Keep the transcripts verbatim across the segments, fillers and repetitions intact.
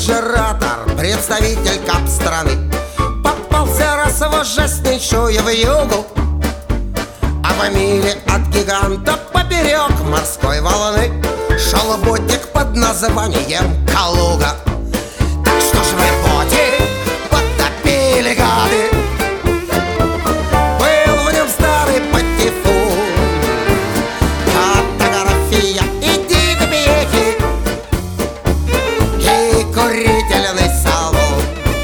рефрижератор, представитель кап страны, попался раз в ужаснейшую вьюгу, а в миле от гиганта поперек морской волны шел ботик под названием Калуга. Так что ж вы, ботик, потопили, гады? Был в нем старый патефон, фотография и дикбехи, и курительный салон.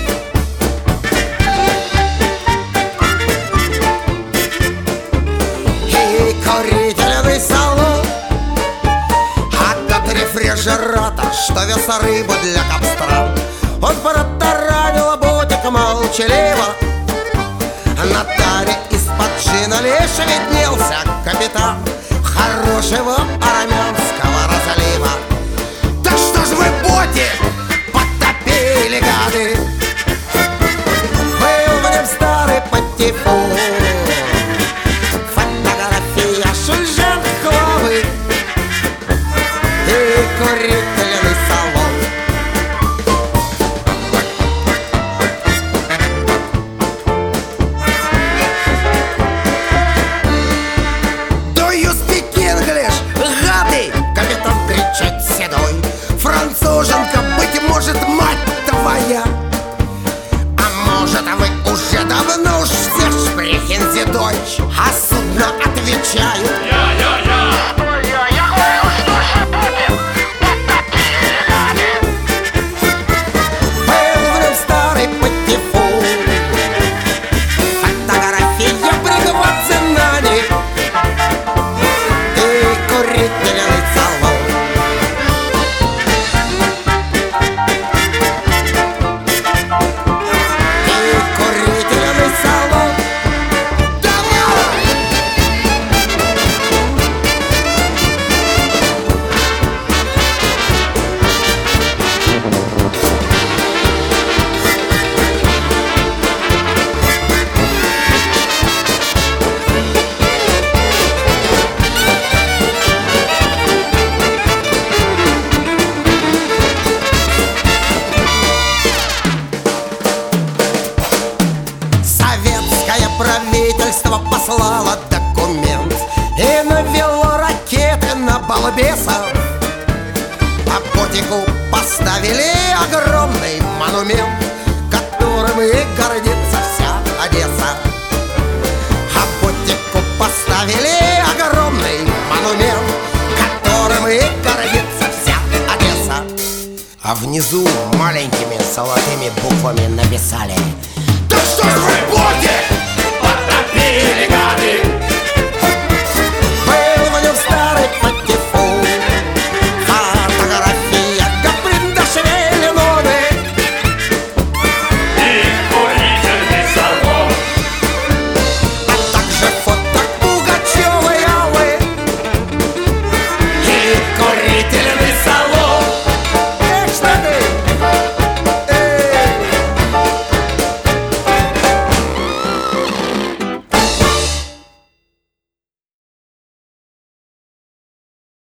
И курительный салон. А тот рефрижератор, что вез рыбу для капстран, он протаранил ботик молчаливо. На таре из-под джина лишь виднелся капитан хорошего армянского разлива. Так что ж вы, ботик, потопили, гады? Был в нем старый патефон, фотография Шульжан Хлавы и курительный салон. Do you speak English, гады? Капитан кричит седой. Француженка, быть может, мать твоя. А может, вы уже давно уж все шпрехензе дочь, а судно отвечают: был в нем старый патефон, фотография пригвоздена и курительный салон. И курительный салон. Давай! Советское правительство послало документ и навело ракеты на балбесов, а ботику поставили огромный монумент, которым и гордится вся Одесса. А ботику поставили огромный монумент, которым и гордится вся Одесса. А внизу маленькими золотыми буквами написали: